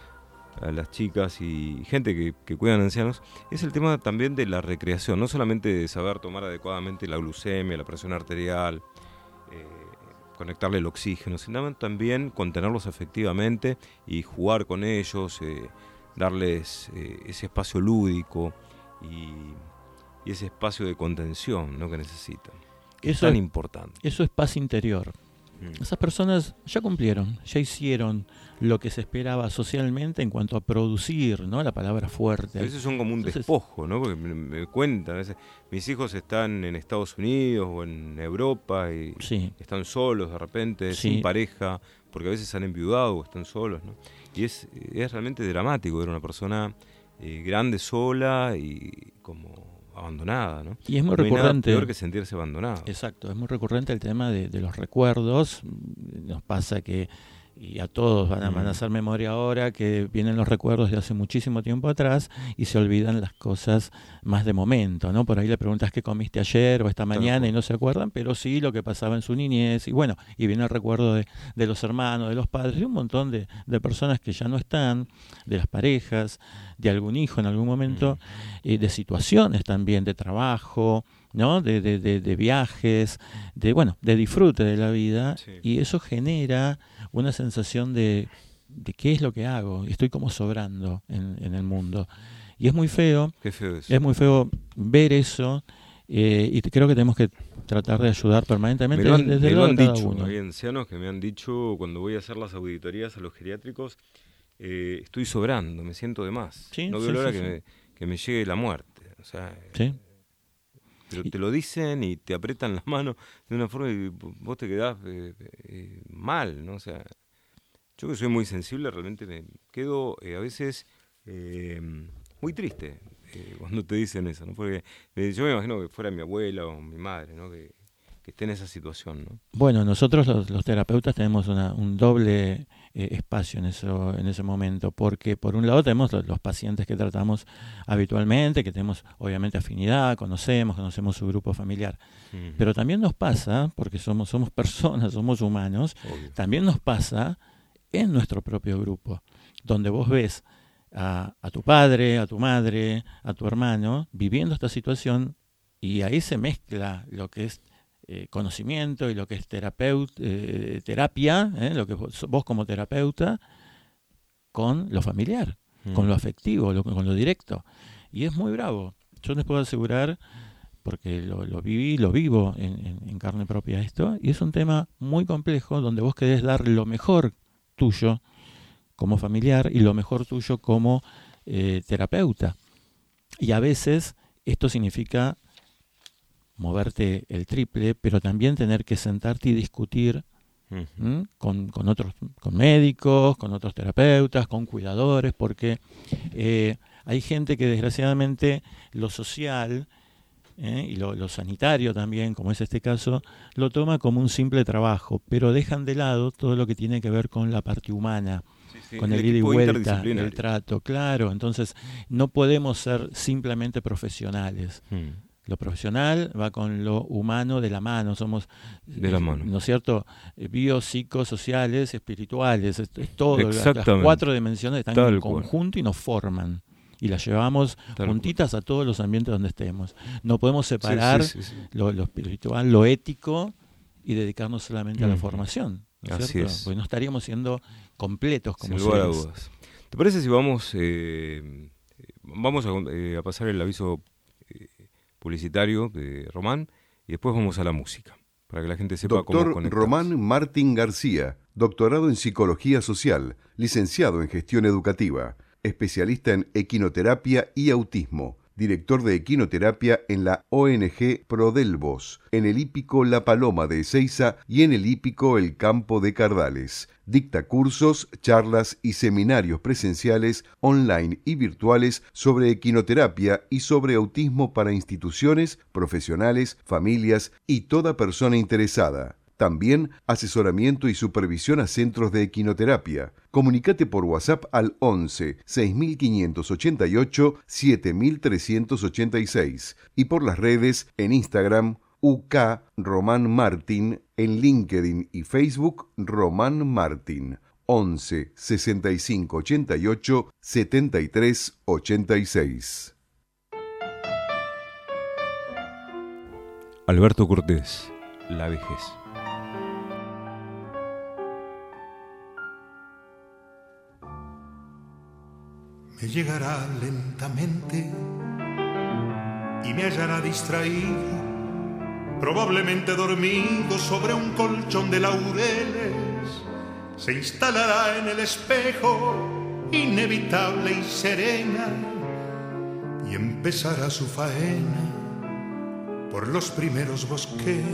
a las chicas y gente que, que cuidan ancianos es el tema también de la recreación, no solamente de saber tomar adecuadamente la glucemia, la presión arterial, eh, conectarle el oxígeno, sino también contenerlos afectivamente y jugar con ellos, eh, darles eh, ese espacio lúdico y y ese espacio de contención, ¿no?, que necesitan. Que eso es tan importante. Eso es paz interior. Mm. Esas personas ya cumplieron, ya hicieron lo que se esperaba socialmente en cuanto a producir, ¿no?, la palabra fuerte. A veces son como un Entonces, despojo, ¿no? Porque me, me cuentan, a veces, mis hijos están en Estados Unidos o en Europa y sí. están solos de repente, sí. sin pareja, porque a veces se han enviudado o están solos, ¿no? Y es, es realmente dramático ver una persona eh, grande, sola y como abandonada, ¿no? Y es muy no recurrente. Hay nada peor que sentirse abandonado. Exacto, es muy recurrente el tema de, de los recuerdos. Nos pasa que, y a todos van a, mm. van a hacer memoria ahora, que vienen los recuerdos de hace muchísimo tiempo atrás y se olvidan las cosas más de momento, ¿no? Por ahí le preguntas qué comiste ayer o esta mañana Tal y no se acuerdan, pero sí lo que pasaba en su niñez. Y bueno, y viene el recuerdo de, de los hermanos, de los padres, de un montón de, de personas que ya no están, de las parejas, de algún hijo en algún momento, mm. eh, de situaciones también, de trabajo, ¿no? De, de, de, de viajes, de bueno, de disfrute de la vida, sí. y eso genera una sensación de, de qué es lo que hago, estoy como sobrando en, en el mundo. Y es muy feo, qué feo es. es muy feo ver eso, eh, y creo que tenemos que tratar de ayudar permanentemente me lo han, desde me el lo lado han de cada dicho, uno. Hay ancianos que me han dicho, cuando voy a hacer las auditorías a los geriátricos, eh, estoy sobrando, me siento de más. Sí, no veo sí, la hora sí, que, sí. Me, que me llegue la muerte. O sea, ¿Sí? Pero te lo dicen y te apretan las manos de una forma y vos te quedás eh, eh, mal, ¿no? O sea, yo que soy muy sensible realmente me quedo eh, a veces eh, muy triste eh, cuando te dicen eso, ¿no? Porque eh, yo me imagino que fuera mi abuela o mi madre, ¿no? Que, que esté en esa situación, ¿no? Bueno, nosotros los, los terapeutas tenemos una, un doble eh, espacio en eso, en ese momento, porque por un lado tenemos los, los pacientes que tratamos habitualmente, que tenemos obviamente afinidad, conocemos, conocemos su grupo familiar, uh-huh. pero también nos pasa, porque somos, somos personas, somos humanos, Obvio. También nos pasa en nuestro propio grupo, donde vos ves a, a tu padre, a tu madre, a tu hermano, viviendo esta situación, y ahí se mezcla lo que es Eh, conocimiento y lo que es terapeut, eh, terapia, eh, lo que vos, vos como terapeuta, con lo familiar, mm. con lo afectivo, lo, con lo directo. Y es muy bravo. Yo les puedo asegurar, porque lo, lo viví, lo vivo en, en, en carne propia esto, y es un tema muy complejo donde vos querés dar lo mejor tuyo como familiar y lo mejor tuyo como eh, terapeuta. Y a veces esto significa moverte el triple, pero también tener que sentarte y discutir ¿Mm? Con, con otros, con médicos, con otros terapeutas, con cuidadores, porque eh, hay gente que desgraciadamente lo social eh, y lo, lo sanitario también, como es este caso, lo toma como un simple trabajo, pero dejan de lado todo lo que tiene que ver con la parte humana, sí, sí, con el, el ida y vuelta, el trato, claro. Entonces no podemos ser simplemente profesionales. Hmm. Lo profesional va con lo humano de la mano, somos, de la mano. ¿no es cierto? Biopsicosociales, espirituales, es, es todo. Las, las cuatro dimensiones están Tal en conjunto cual. Y nos forman. Y las llevamos Tal juntitas cual. A todos los ambientes donde estemos. No podemos separar sí, sí, sí, sí. Lo, lo espiritual, lo ético y dedicarnos solamente mm. a la formación. ¿No es Así cierto? es. Porque no estaríamos siendo completos como Sin lugar a dudas. ¿Te parece si vamos, eh, vamos a, eh, a pasar el aviso publicitario de Román y después vamos a la música para que la gente sepa Doctor cómo conectarse. Román Martín García, doctorado en Psicología Social, licenciado en Gestión Educativa, especialista en equinoterapia y autismo, director de equinoterapia en la O N G Prodelvos, en el hípico La Paloma de Ezeiza y en el hípico El Campo de Cardales. Dicta cursos, charlas y seminarios presenciales, online y virtuales sobre equinoterapia y sobre autismo para instituciones, profesionales, familias y toda persona interesada. También asesoramiento y supervisión a centros de equinoterapia. Comunicate por WhatsApp al once, seis mil quinientos ochenta y ocho, siete mil trescientos ochenta y seis y por las redes en Instagram U K Román Martín, en LinkedIn y Facebook Román Martín, once, sesenta y cinco ochenta y ocho, setenta y tres ochenta y seis. Alberto Cortés, La vejez. Me llegará lentamente y me hallará distraído, probablemente dormido sobre un colchón de laureles. Se instalará en el espejo, inevitable y serena, y empezará su faena por los primeros bosquejos.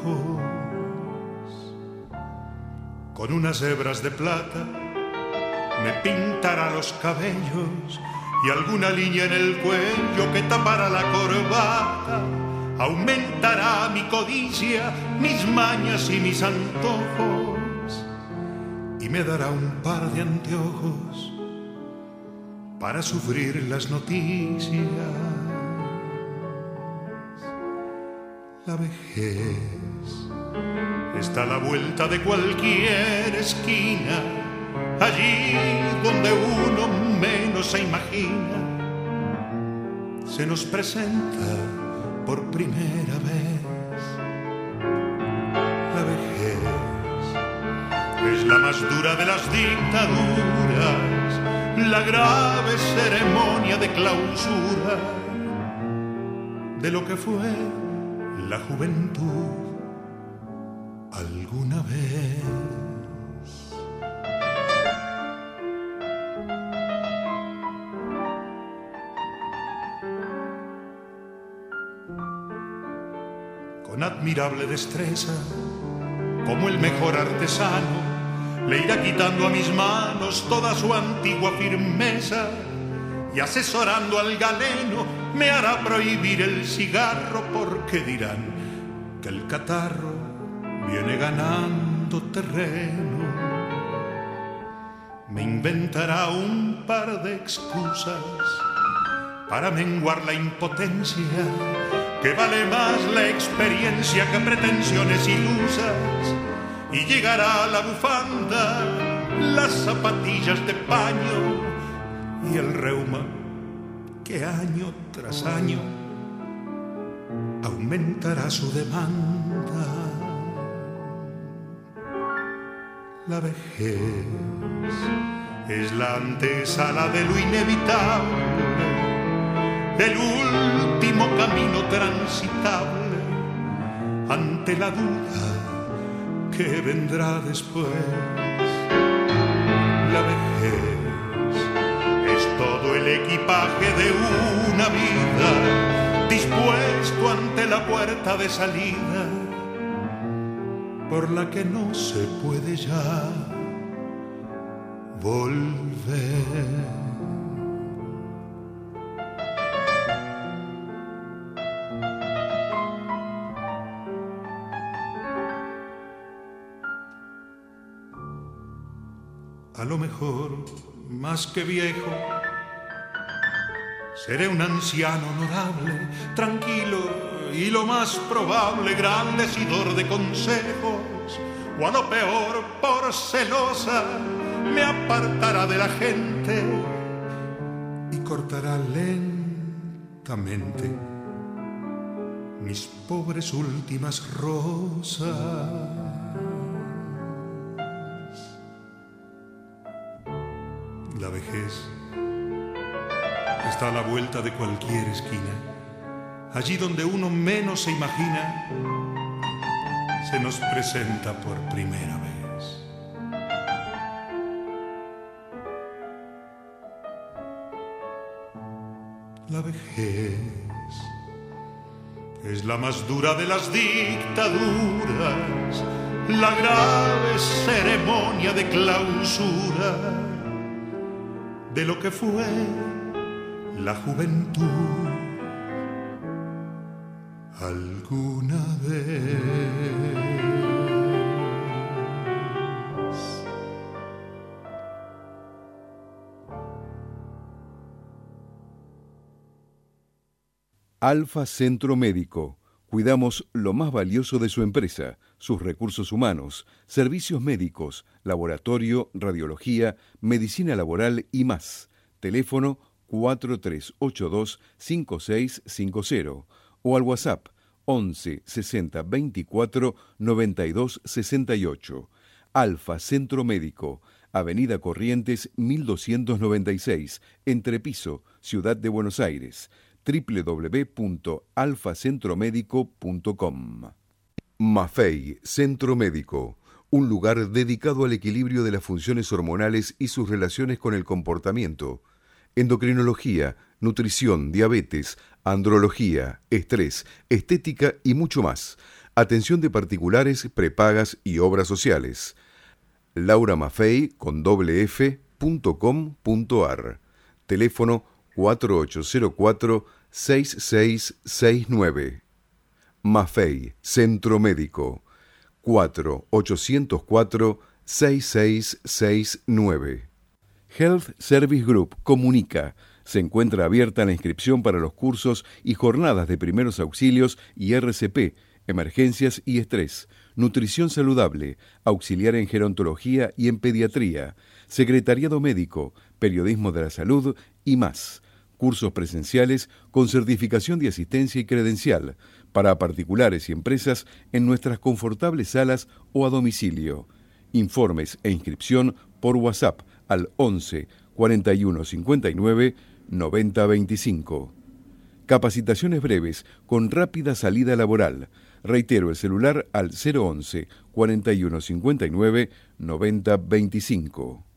Con unas hebras de plata me pintará los cabellos y alguna línea en el cuello que tapará la corbata. Aumentará mi codicia, mis mañas y mis antojos, y me dará un par de anteojos para sufrir las noticias. La vejez está a la vuelta de cualquier esquina, allí donde uno menos se imagina. Se nos presenta por primera vez. La vejez es la más dura de las dictaduras, la grave ceremonia de clausura de lo que fue la juventud alguna vez. Con admirable destreza, como el mejor artesano, le irá quitando a mis manos toda su antigua firmeza, y asesorando al galeno me hará prohibir el cigarro, porque dirán que el catarro viene ganando terreno. Me inventará un par de excusas para menguar la impotencia, que vale más la experiencia que pretensiones ilusas, y llegará la bufanda, las zapatillas de paño y el reuma que año tras año aumentará su demanda. La vejez es la antesala de lo inevitable, el último camino transitable ante la duda que vendrá después. La vejez es todo el equipaje de una vida dispuesto ante la puerta de salida, por la que no se puede ya volver. A lo mejor, más que viejo, seré un anciano honorable, tranquilo y lo más probable, gran decidor de consejos, o a lo peor, por celosa, me apartará de la gente y cortará lentamente mis pobres últimas rosas. La vejez está a la vuelta de cualquier esquina. Allí donde uno menos se imagina, se nos presenta por primera vez. La vejez es la más dura de las dictaduras, la grave ceremonia de clausura de lo que fue la juventud alguna vez. Alfa Centro Médico. Cuidamos lo más valioso de su empresa, sus recursos humanos, servicios médicos, laboratorio, radiología, medicina laboral y más. Teléfono cuatro tres ocho dos cinco seis cinco cero o al WhatsApp once sesenta veinticuatro noventa y dos sesenta y ocho. Alfa Centro Médico, Avenida Corrientes mil doscientos noventa y seis, Entrepiso, Ciudad de Buenos Aires. doble u doble u doble u punto alfa centro médico punto com. Maffei Centro Médico, un lugar dedicado al equilibrio de las funciones hormonales y sus relaciones con el comportamiento. Endocrinología, nutrición, diabetes, andrología, estrés, estética y mucho más. Atención de particulares, prepagas y obras sociales. Laura Maffei con doble f punto com punto ar. Teléfono cuatro ocho cero cuatro seis seis seis nueve. Maffei Centro Médico cuatro ocho cero cuatro seis seis seis nueve. Health Service Group comunica. Se encuentra abierta la inscripción para los cursos y jornadas de primeros auxilios y R C P, emergencias y estrés, nutrición saludable, auxiliar en gerontología y en pediatría, secretariado médico, periodismo de la salud y más. Cursos presenciales con certificación de asistencia y credencial para particulares y empresas en nuestras confortables salas o a domicilio. Informes e inscripción por WhatsApp al once cuarenta y uno cincuenta y nueve noventa veinticinco. Capacitaciones breves con rápida salida laboral. Reitero el celular al cero once cuarenta y uno cincuenta y nueve noventa veinticinco.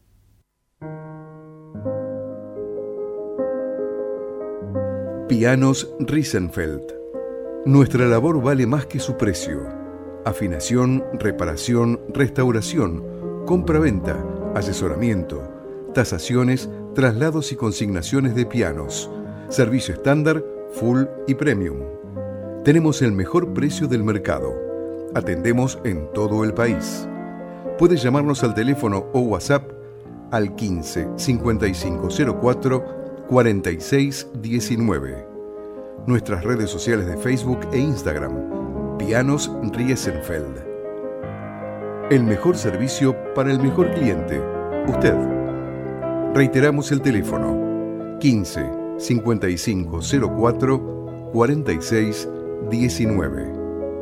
Pianos Riesenfeld. Nuestra labor vale más que su precio. Afinación, reparación, restauración, compra-venta, asesoramiento, tasaciones, traslados y consignaciones de pianos. Servicio estándar, full y premium. Tenemos el mejor precio del mercado. Atendemos en todo el país. Puedes llamarnos al teléfono o WhatsApp al quince cincuenta y cinco cero cuatro cuarenta y seis diecinueve. Nuestras redes sociales de Facebook e Instagram, Pianos Riesenfeld. El mejor servicio para el mejor cliente, usted. Reiteramos el teléfono, quince cincuenta y cinco cero cuatro cuarenta y seis diecinueve.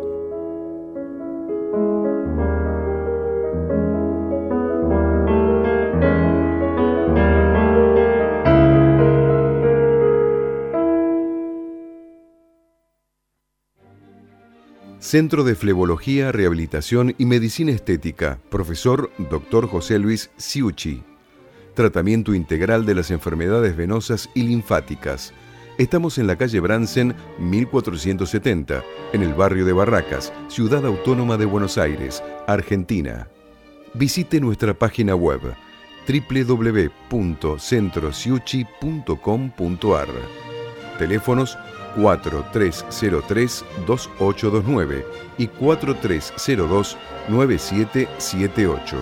Centro de Flebología, Rehabilitación y Medicina Estética, profesor doctor José Luis Ciucci. Tratamiento integral de las enfermedades venosas y linfáticas. Estamos en la calle Bransen mil cuatrocientos setenta, en el barrio de Barracas, Ciudad Autónoma de Buenos Aires, Argentina. Visite nuestra página web doble u doble u doble u punto centro siuchi punto com punto a r. Teléfonos cuatro tres cero tres dos ocho dos nueve y cuatro tres cero dos nueve siete siete ocho.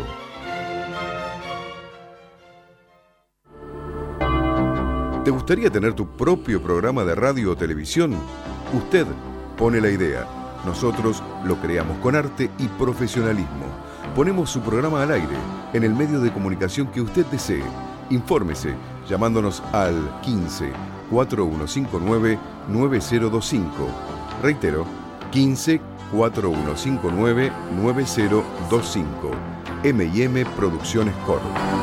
¿Te gustaría tener tu propio programa de radio o televisión? Usted pone la idea. Nosotros lo creamos con arte y profesionalismo. Ponemos su programa al aire, en el medio de comunicación que usted desee. Infórmese llamándonos al quince, cuatro uno cinco nueve, nueve cero dos cinco. Reitero, quince, cuatro uno cinco nueve, nueve cero dos cinco. eme y eme Producciones Corp.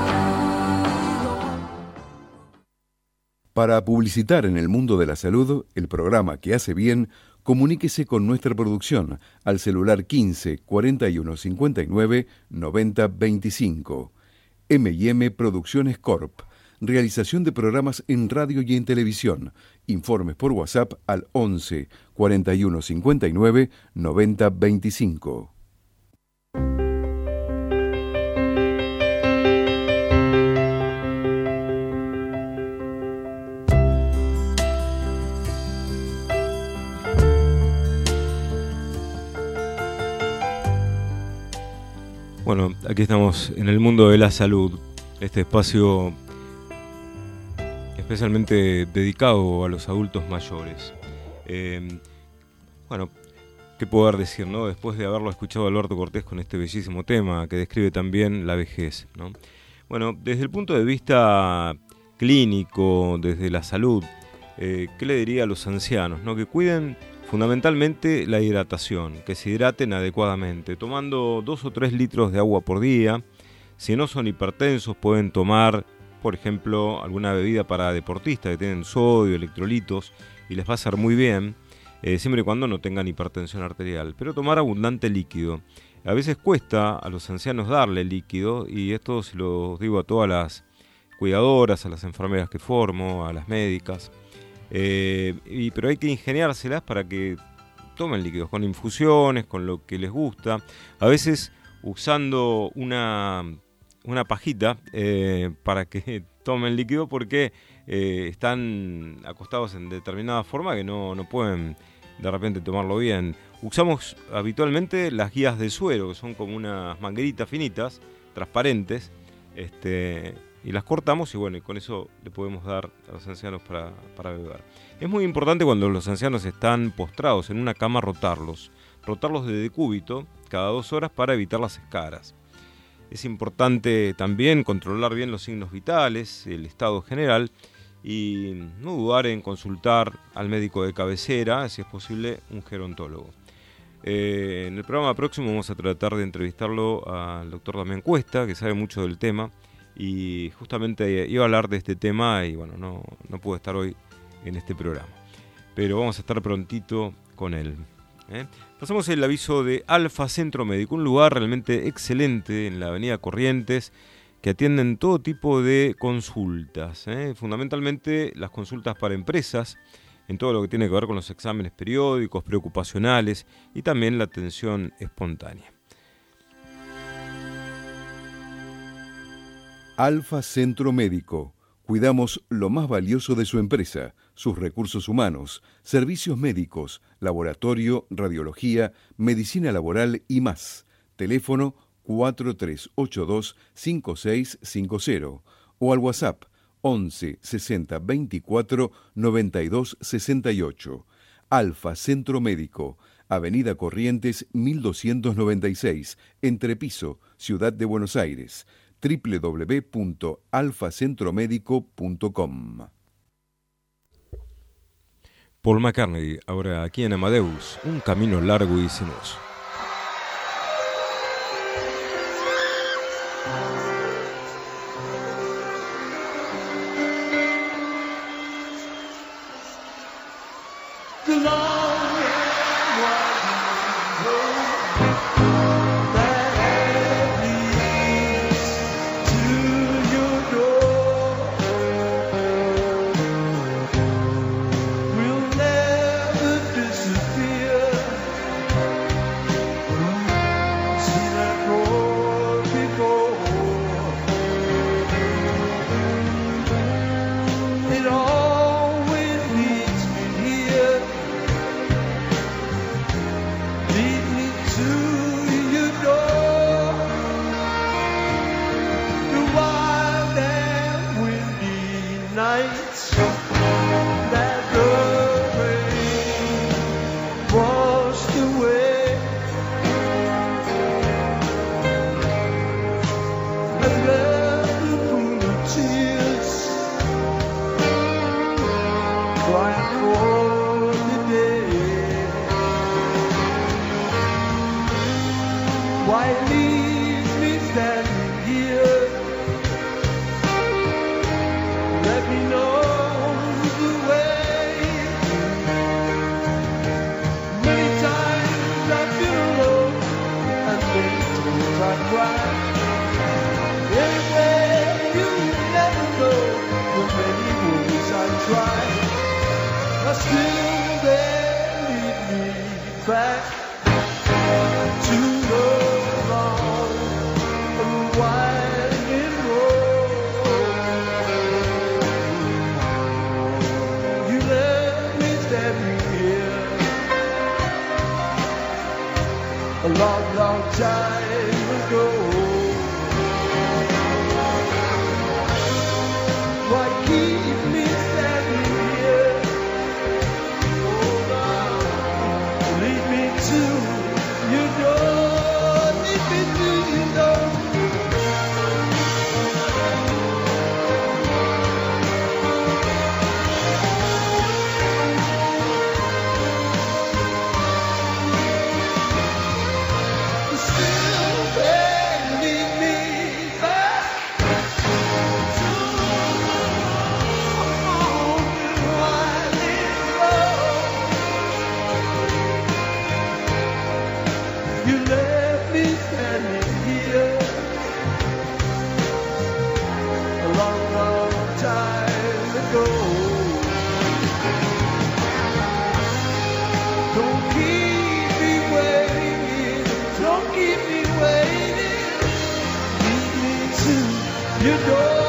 Para publicitar en el mundo de la salud, el programa que hace bien, comuníquese con nuestra producción al celular quince, cuarenta y uno cincuenta y nueve, noventa veinticinco. eme y eme Producciones Corp. Realización de programas en radio y en televisión. Informes por WhatsApp al once, cuarenta y uno cincuenta y nueve, noventa veinticinco. Bueno, aquí estamos en el mundo de la salud, este espacio especialmente dedicado a los adultos mayores. Eh, bueno, qué poder decir, ¿no? Después de haberlo escuchado a Alberto Cortés con este bellísimo tema que describe también la vejez, ¿no? Bueno, desde el punto de vista clínico, desde la salud, eh, ¿qué le diría a los ancianos, ¿no? Que cuiden fundamentalmente la hidratación, que se hidraten adecuadamente, tomando dos o tres litros de agua por día. Si no son hipertensos, pueden tomar, por ejemplo, alguna bebida para deportistas que tienen sodio, electrolitos, y les va a hacer muy bien, eh, siempre y cuando no tengan hipertensión arterial. Pero tomar abundante líquido. A veces cuesta a los ancianos darle líquido, y esto se lo digo a todas las cuidadoras, a las enfermeras que formo, a las médicas. Eh, y, pero hay que ingeniárselas para que tomen líquidos, con infusiones, con lo que les gusta. A veces usando una, una pajita eh, para que tomen líquido, porque eh, están acostados en determinada forma que no, no pueden de repente tomarlo bien. Usamos habitualmente las guías de suero, que son como unas mangueritas finitas, transparentes, este... y las cortamos y bueno, y con eso le podemos dar a los ancianos para, para beber. Es muy importante cuando los ancianos están postrados en una cama rotarlos, rotarlos de decúbito cada dos horas para evitar las escaras. Es importante también controlar bien los signos vitales, el estado general, y no dudar en consultar al médico de cabecera, si es posible un gerontólogo. Eh, en el programa próximo vamos a tratar de entrevistarlo al doctor Damián Cuesta, que sabe mucho del tema, y justamente iba a hablar de este tema y bueno, no, no pude estar hoy en este programa, pero vamos a estar prontito con él, ¿eh? Pasamos el aviso de Alfa Centro Médico, un lugar realmente excelente en la avenida Corrientes, que atienden todo tipo de consultas, ¿eh? Fundamentalmente las consultas para empresas, en todo lo que tiene que ver con los exámenes periódicos, preocupacionales y también la atención espontánea. Alfa Centro Médico. Cuidamos lo más valioso de su empresa, sus recursos humanos, servicios médicos, laboratorio, radiología, medicina laboral y más. Teléfono cuatro tres ocho dos, cinco seis cinco cero o al WhatsApp once sesenta veinticuatro noventa y dos sesenta y ocho. Alfa Centro Médico, Avenida Corrientes mil doscientos noventa y seis, Entrepiso, Ciudad de Buenos Aires. doble u doble u doble u punto alfa centro médico punto com. Paul McCartney, ahora aquí en Amadeus, un camino largo y sinuoso. crying for today. Why it leaves me standing here? Let me know the way. Many times I feel alone, and many times I cry. Anyway, you never know the many ways I try. I still they lead me back to the long and winding road. You left me standing here a long, long time ago. Why keep me standing here? Oh Lord, lead me to your door, lead me to your door. Still they lead me back to you left me standing here a long, long time ago. Don't keep me waiting, don't keep me waiting. Lead me to your door.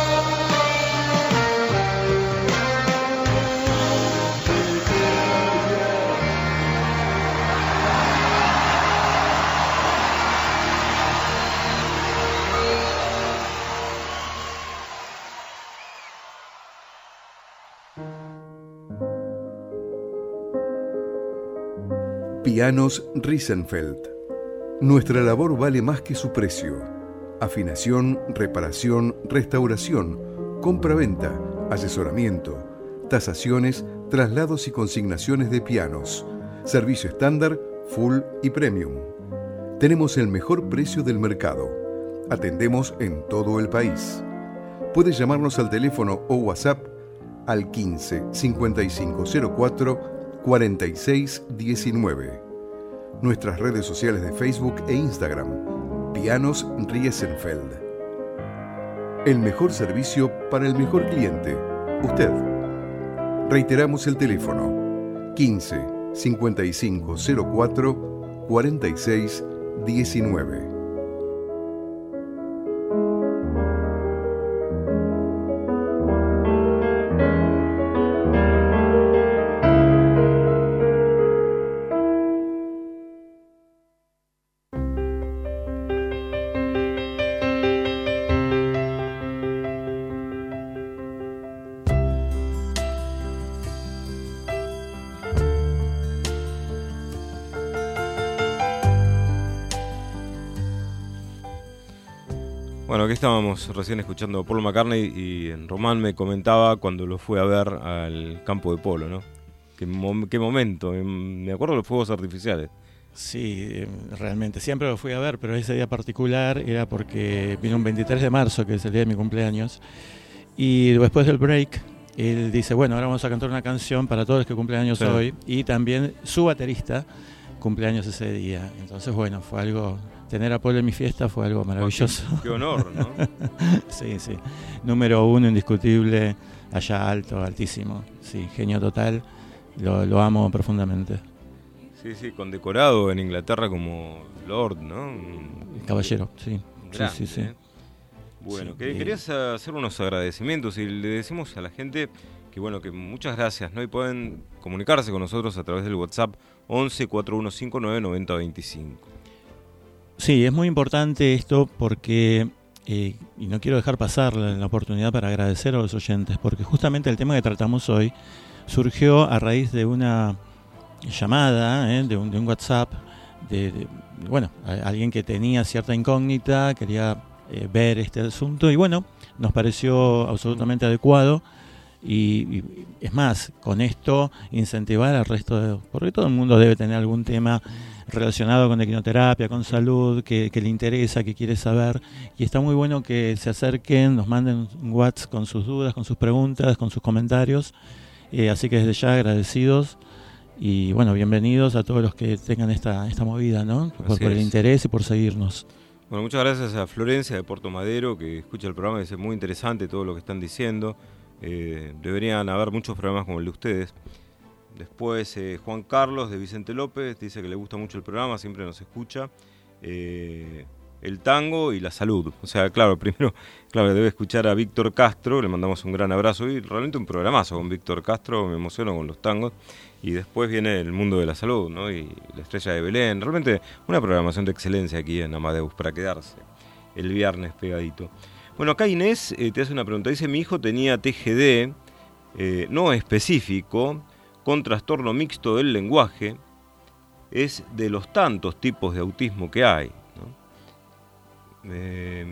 Pianos Riesenfeld. Nuestra labor vale más que su precio. Afinación, reparación, restauración, compra-venta, asesoramiento, tasaciones, traslados y consignaciones de pianos. Servicio estándar, full y premium. Tenemos el mejor precio del mercado. Atendemos en todo el país. Puede llamarnos al teléfono o WhatsApp al quince cincuenta y cinco cero cuatro cuarenta y seis diecinueve. Nuestras redes sociales de Facebook e Instagram, Pianos Riesenfeld. El mejor servicio para el mejor cliente, usted. Reiteramos el teléfono, quince cincuenta y cinco cero cuatro cuarenta y seis diecinueve. Bueno, aquí estábamos recién escuchando a Paul McCartney y Román me comentaba cuando lo fue a ver al campo de polo, ¿no? Qué, mom- qué momento, me acuerdo de los fuegos artificiales. Sí, realmente, siempre lo fui a ver, pero ese día particular era porque vino un veintitrés de marzo, que es el día de mi cumpleaños, y después del break, él dice, bueno, ahora vamos a cantar una canción para todos los que cumplen años sí. hoy, y también su baterista cumpleaños ese día. Entonces, bueno, fue algo... Tener a Paul en mi fiesta fue algo maravilloso. Qué, qué honor, ¿no? Sí, sí. Número uno, indiscutible, allá alto, altísimo. Sí, genio total. Lo, lo amo profundamente. Sí, sí, condecorado en Inglaterra como Lord, ¿no? El caballero, sí. Grande, sí, sí, sí. ¿eh? Bueno, sí, que, y... querías hacer unos agradecimientos y le decimos a la gente que, bueno, que muchas gracias, ¿no? Y pueden comunicarse con nosotros a través del WhatsApp once cuatro uno cinco nueve nueve cero dos cinco. Sí, es muy importante esto porque, eh, y no quiero dejar pasar la, la oportunidad para agradecer a los oyentes, porque justamente el tema que tratamos hoy surgió a raíz de una llamada, eh, de, un, de un WhatsApp, de, de bueno, a, alguien que tenía cierta incógnita, quería eh, ver este asunto, y bueno, nos pareció absolutamente adecuado y, y es más, con esto incentivar al resto de... Porque todo el mundo debe tener algún tema relacionado con equinoterapia, con salud, que, que le interesa, que quiere saber, y está muy bueno que se acerquen, nos manden un WhatsApp con sus dudas, con sus preguntas, con sus comentarios, eh, así que desde ya agradecidos. Y bueno, bienvenidos a todos los que tengan esta esta movida, ¿no? Por, por el interés y por seguirnos. Bueno, muchas gracias a Florencia de Puerto Madero, que escucha el programa y dice muy interesante todo lo que están diciendo. Eh, deberían haber muchos programas como el de ustedes. Después eh, Juan Carlos de Vicente López dice que le gusta mucho el programa, siempre nos escucha. Eh, el tango y la salud. O sea, claro, primero claro, debe escuchar a Víctor Castro, le mandamos un gran abrazo. Y realmente un programazo con Víctor Castro, me emociono con los tangos. Y después viene el mundo de la salud, ¿no? Y la estrella de Belén. Realmente una programación de excelencia aquí en Amadeus para quedarse el viernes pegadito. Bueno, acá Inés eh, te hace una pregunta. Dice, mi hijo tenía T G D, eh, no específico, con trastorno mixto del lenguaje. Es de los tantos tipos de autismo que hay, ¿no? Eh,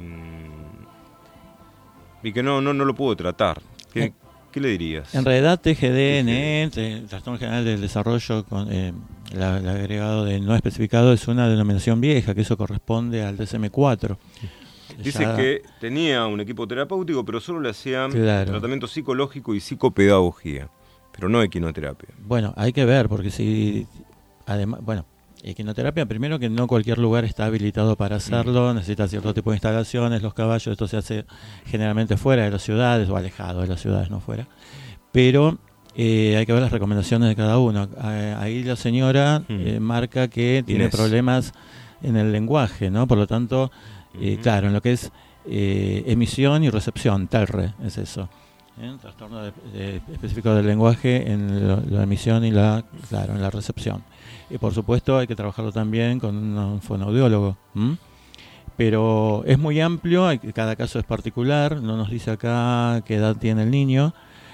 y que no, no, no lo pudo tratar. ¿Qué, ¿Qué le dirías? En realidad T G D N E, Trastorno General del Desarrollo, con eh, el agregado de no especificado, es una denominación vieja, que eso corresponde al D S M cuatro. Dice Ya... que tenía un equipo terapéutico, pero solo le hacían claro. tratamiento psicológico y psicopedagogía, pero no equinoterapia. Bueno, hay que ver, porque si... además, bueno, equinoterapia, primero que no cualquier lugar está habilitado para hacerlo, necesita cierto tipo de instalaciones, los caballos, esto se hace generalmente fuera de las ciudades o alejado de las ciudades, no fuera. Pero eh, hay que ver las recomendaciones de cada uno. Ahí la señora eh, marca que tiene Inés. problemas en el lenguaje, ¿no? Por lo tanto, eh, uh-huh. claro, en lo que es eh, emisión y recepción, T E R R, es eso. ¿Eh? Trastorno de, de, específico del lenguaje en lo, la emisión y la, claro, en la recepción. Y por supuesto hay que trabajarlo también con un fonoaudiólogo. ¿Mm? Pero es muy amplio, hay, cada caso es particular, no nos dice acá qué edad tiene el niño.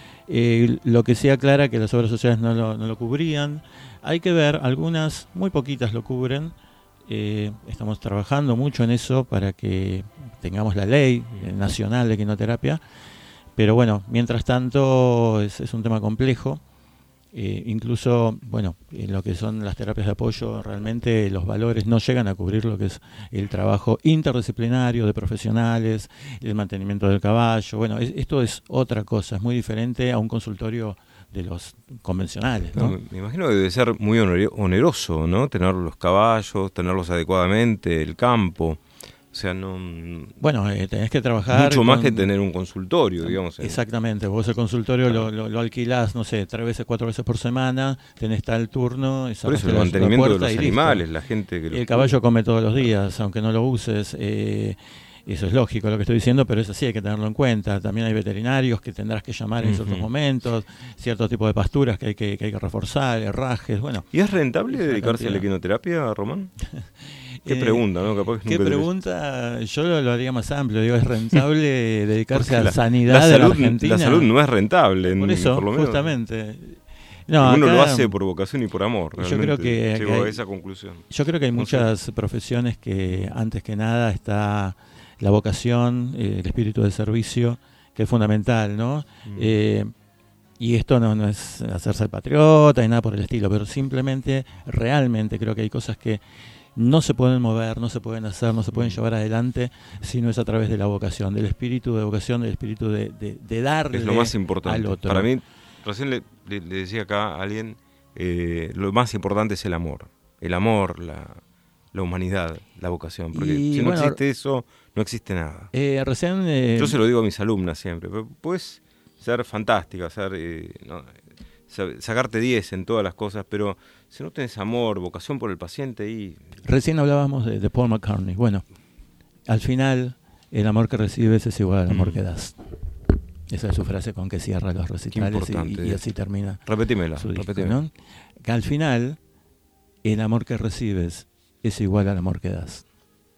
Eh, lo que sí aclara que las obras sociales no lo, no lo cubrían. Hay que ver, algunas, muy poquitas lo cubren. Eh, estamos trabajando mucho en eso para que tengamos la ley nacional de equinoterapia. Pero bueno, mientras tanto es, es un tema complejo. Eh, incluso, bueno, en lo que son las terapias de apoyo, realmente los valores no llegan a cubrir lo que es el trabajo interdisciplinario de profesionales, el mantenimiento del caballo. Bueno, es, esto es otra cosa, es muy diferente a un consultorio de los convencionales, ¿no? No, me imagino que debe ser muy oneroso, ¿no? Tener los caballos, tenerlos adecuadamente, el campo. O sea, no... Bueno, eh, tenés que trabajar... Mucho con, más que tener un consultorio, digamos. Exactamente, vos el consultorio claro. lo, lo, lo alquilás, no sé, tres veces, cuatro veces por semana, tenés tal turno... Por eso, el mantenimiento de los animales, la gente que... El los caballo come todos los días, aunque no lo uses, eh, eso es lógico lo que estoy diciendo, pero es así, hay que tenerlo en cuenta. También hay veterinarios que tendrás que llamar en uh-huh. ciertos momentos, cierto tipo de pasturas que hay que, que, hay que reforzar, herrajes, bueno... ¿Y es rentable dedicarse cantidad. a la equinoterapia, Román? ¿Qué eh, pregunta, no? Capaz que ¿Qué pregunta? Yo lo, lo haría más amplio. Digo, ¿es rentable dedicarse a la sanidad la salud, de la Argentina? La salud no es rentable. Por eso, por lo menos. justamente. No, uno acá, lo hace por vocación y por amor. Yo creo que llego hay, a esa conclusión. Yo creo que hay muchas sé. profesiones que, antes que nada, está la vocación, eh, el espíritu de servicio, que es fundamental, ¿no? Mm. Eh, y esto no, no es hacerse el patriota y nada por el estilo, pero simplemente, realmente creo que hay cosas que no se pueden mover, no se pueden hacer, no se pueden llevar adelante si no es a través de la vocación, del espíritu de vocación, del espíritu de, de, de darle es lo más importante. Al otro. Para mí, recién le, le, le decía acá a alguien, eh, lo más importante es el amor, el amor, la, la humanidad, la vocación, porque y, si no bueno, existe eso, no existe nada. Eh, recién, eh, Yo se lo digo a mis alumnas siempre, puedes ser fantástica, ser... Eh, no, sacarte diez en todas las cosas, pero si no tenés amor, vocación por el paciente y... Recién hablábamos de, de Paul McCartney. Bueno, al final el amor que recibes es igual al amor mm. que das. Esa es su frase con que cierra los recitales y, y así termina. Repetímela, su disco, repetímela. ¿no? Que al final el amor que recibes es igual al amor que das.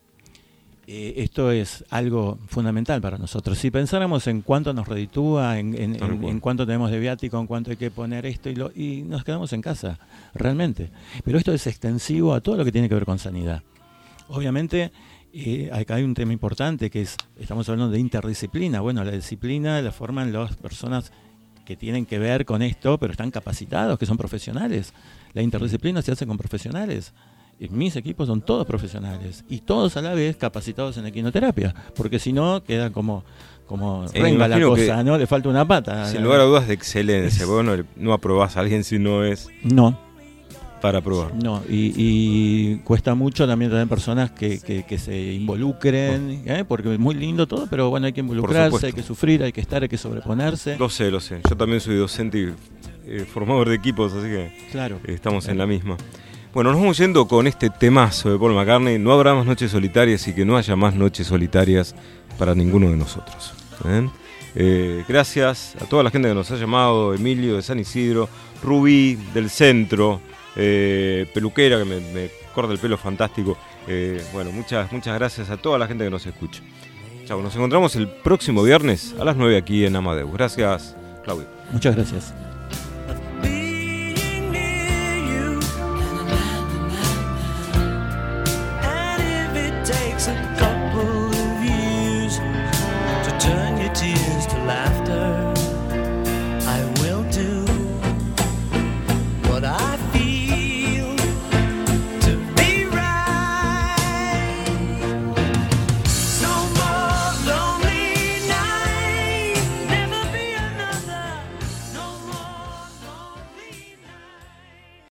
Eh, esto es algo fundamental para nosotros. Si pensáramos en cuánto nos reditúa, en, en, en, en cuánto tenemos de viático, en cuánto hay que poner esto y, lo, y nos quedamos en casa, realmente. Pero esto es extensivo a todo lo que tiene que ver con sanidad. Obviamente, eh, acá hay un tema importante que es, estamos hablando de interdisciplina. Bueno, la disciplina la forman las personas que tienen que ver con esto, pero están capacitados, que son profesionales. La interdisciplina se hace con profesionales. Mis equipos son todos profesionales y todos a la vez capacitados en equinoterapia, porque si no queda como como Eh, renga la imagino que, cosa, ¿no? Le falta una pata. sin lugar a dudas, de excelencia. Vos no, no aprobás a alguien si no es No, para probar. no, y, y cuesta mucho también tener personas que, que, que se involucren, ¿eh? Porque es muy lindo todo, pero bueno, hay que involucrarse, supuesto. hay que sufrir, hay que estar, hay que sobreponerse. Lo sé, lo sé. Yo también soy docente y eh, formador de equipos, así que Claro. eh, estamos en la misma. Bueno, nos vamos yendo con este temazo de Paul McCartney. No habrá más noches solitarias y que no haya más noches solitarias para ninguno de nosotros. ¿eh? Eh, gracias a toda la gente que nos ha llamado, Emilio de San Isidro, Rubí del centro, eh, peluquera que me, me corta el pelo fantástico. Eh, bueno, muchas, muchas gracias a toda la gente que nos escucha. Chau, nos encontramos el próximo viernes a las nueve aquí en Amadeus. Gracias, Claudio. Muchas gracias.